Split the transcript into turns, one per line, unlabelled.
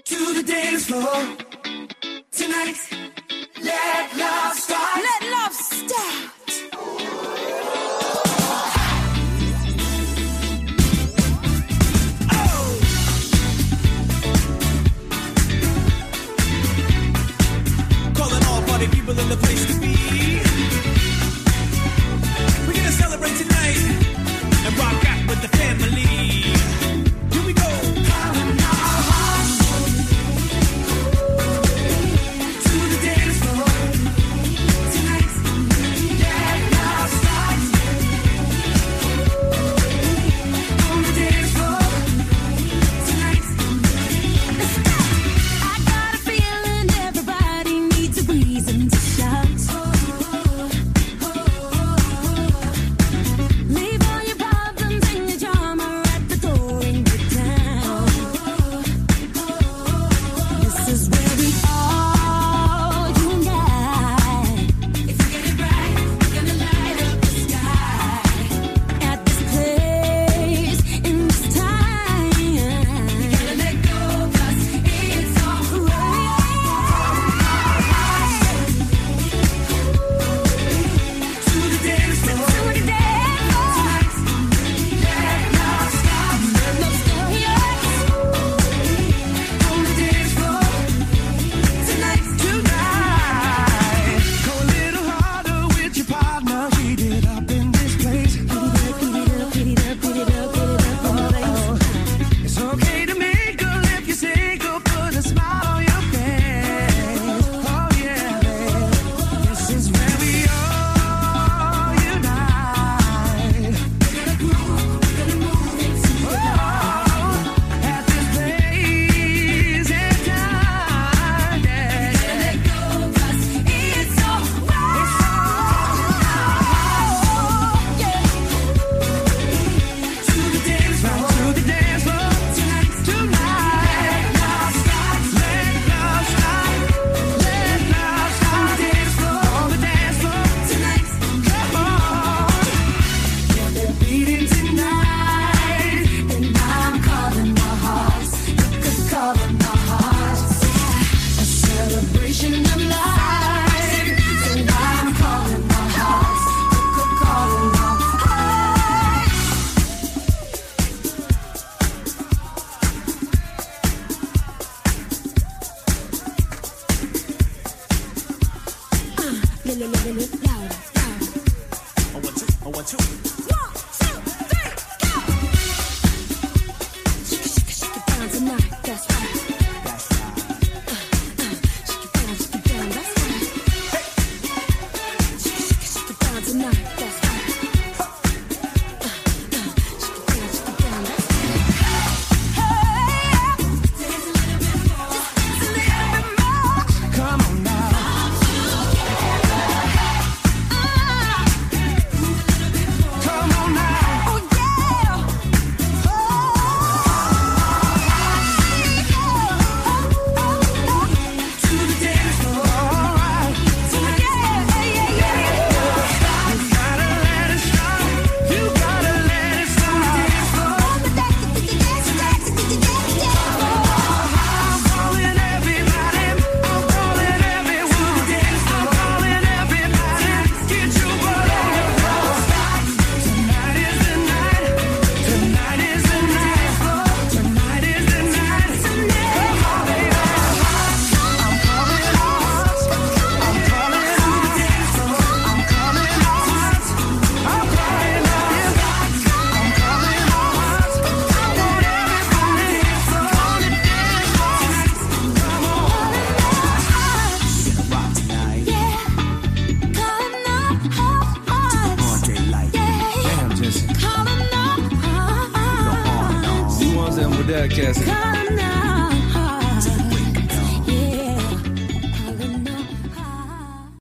To the dance floor tonight. Let love start. Let love start.
People in the place to be. We're gonna celebrate tonight and rock out with the family. Here we go. Calling our hearts to the dance floor tonight. Let love start on the dance floor tonight. Let's go.
I got a feeling everybody needs a reason to shout. Leave all your problems and your drama at the door and get down. This is where we all unite. If you get it right, we're gonna light up the sky. At this place, in this time, you gotta let go, 'cause it's all right.
To the dance floor tonight. Let love start on the dance floor tonight.
Tonight, go a little harder with your partner. Heat it up in this place. It's okay to mingle if you're single. Put a smile on your face. Oh yeah, babe. This is where we all unite.
We're gonna groove, we're gonna move into the
Oh, at this place and time, yeah.
let go, 'cause it's all right. To the dance floor
To the dance floor
tonight.
tonight.
Let love start
Let love start. Let love start.
on the dance floor
On the dance floor.
tonight.
Come on.
They're beating tonight, and I'm calling my hearts. Calling my hearts. A celebration of life, and I'm calling my hearts. Calling my hearts.
Louder, louder.
1, 2, 1, 2.
1, 2, 3, go! Shake it down tonight, that's right.
That's right.
Shake it down, that's right. Shake it down tonight, that's right. Shake it down, that's right.
Come on now. Come on now.
Oh yeah!
To the dance floor
All right.
tonight.
You gotta let it start. You gotta let it start. I'm calling everybody. I'm calling everyone. I'm calling everybody. Get your butt on the floor. Tonight is the night. Tonight is the night. Tonight is the night. Come on, baby. I'm calling our hearts. I'm calling our hearts. I'm calling our hearts. I'm calling our hearts. I'm calling our hearts. I want everybody on the dance floor. Come on. Rock tonight. Broad daylight. Damn, Jesse. The ones that were there, Cassie.
Calling our